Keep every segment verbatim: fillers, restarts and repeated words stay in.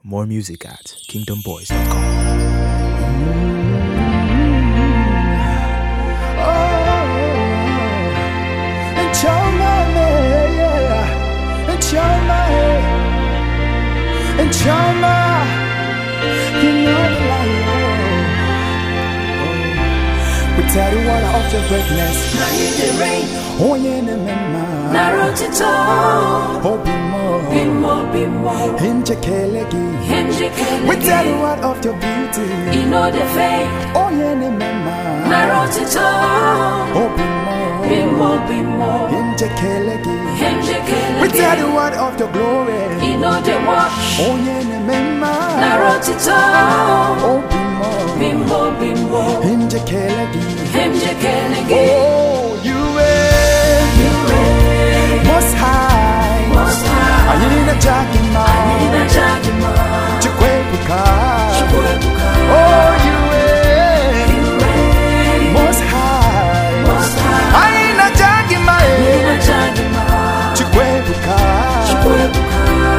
More music at kingdom boys dot com. Chama, you know the lion. We tell the water of your greatness. Now you the rain. Oh, yeah, the man. Narrow to toe. Oh, be more. Be more, be more. Hinge kelegi. Hinge kelegi. We tell the water of your beauty. You know the fate. Oh, yeah, the man. Narrow to toe. Oh, be more. Be more, be more. Hinge kelegi. Hinge kelegi. We tell the word of your glory. You know the wash. Oh, yeah, the man. Narrow to toe. Oh, be more. Be more, be more. Hinge kelegi. Hinge kelegi. Oh, you reign. You reign. Most high. Most high. I need a jagima. I need a jagima. Chikwebuka. Chikwebuka. Oh, you reign. You reign. Most high. Most high. I need a jagima. I need a jagima. Chikwebuka. Chikwebuka.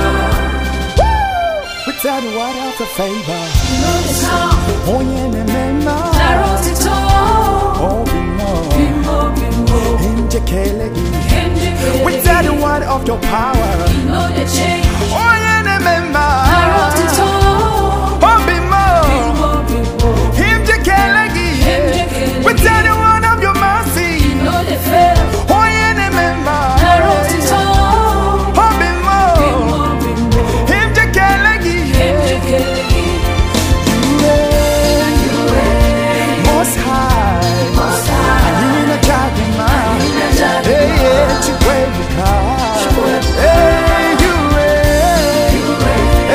Without the water of the favor. You know the song. Oh, yeah, the man. Narrow to toe. Oh, be more. Be more, be more. Hinge kelegi. Hinge kelegi. Without the word of your power. You know the change. Oh, yeah, the man. Narrow to toe. Oh, be Be more. more, be more. Hinge kelegi. Hinge kelegi. Without the word of your mercy. You know the fair. Oh, yeah, the man. Narrow to toe. Oh, be Be more. more, be more. Hinge kelegi. Hinge kelegi. You reign. You reign. Most high. Most high. I need a jagima. need a jagima. Hey, yeah, Chikwebuka. Chikwebuka. Hey, you reign. You reign.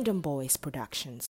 Kingdom Boys Productions.